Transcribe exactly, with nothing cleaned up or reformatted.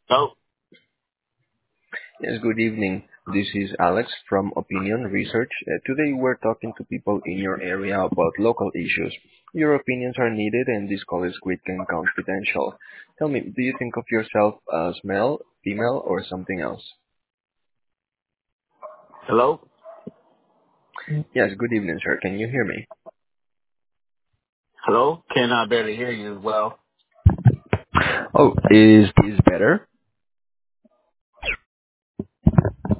Oh, Yes, good evening. This is Alex from Opinion Research. Uh, today we're talking to people in your area about local issues. Your opinions are needed and this call is quick and confidential. Tell me, do you think of yourself as male, female, or something else? hello? Yes, good evening, sir. Can you hear me? Hello? Can I barely hear you as well? Oh, is this better?